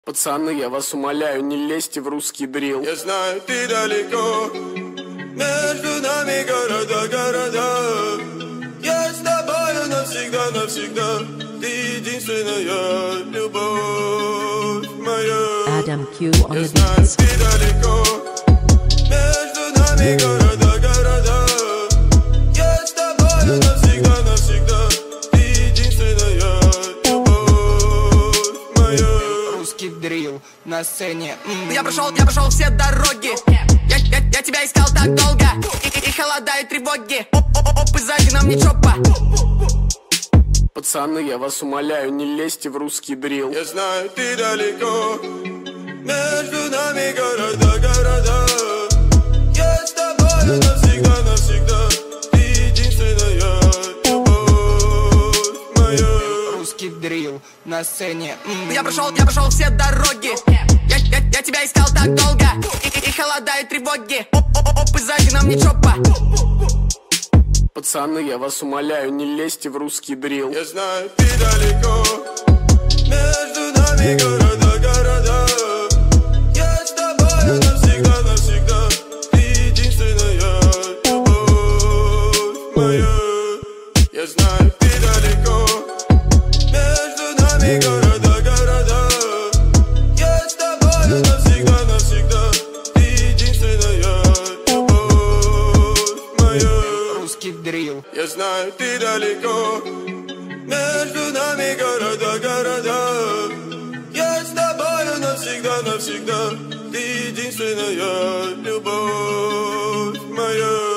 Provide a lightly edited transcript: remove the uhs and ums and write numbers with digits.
Пацаны, я вас умоляю, не лезьте в русский дрил. Я знаю, ты далеко, между нами города. Я с тобою навсегда, навсегда. Ты единственная любовь моя. Adam Q on Я the знаю, beats. ты далеко, между нами города. Я с тобою навсегда, навсегда. Ты единственная любовь моя. Русский дрил на сцене. Я прошел все дороги. Я тебя искал так долго. И холода, и тревоги. Оп, и сзади нам не чопа. Пацаны, я вас умоляю, не лезьте в русский дрил. Я знаю, ты далеко, между нами города. Я с тобою навсегда, навсегда. Ты единственная любовь моя. Русский дрил на сцене. Я прошел все дороги. Я тебя искал так долго. И холода, и тревоги. Оп, и сзади нам не чопа. Пацаны, я вас умоляю, не лезьте в русский дрил. Я знаю, ты далеко, между нами города. Я с тобою навсегда, навсегда. Ты единственная любовь моя. Я знаю, ты далеко, между нами города. Я с тобою навсегда, навсегда. Ты единственная любовь моя. Русский дрил. Я знаю, ты далеко, между нами города. Я с тобою навсегда, навсегда. Ты единственная любовь моя.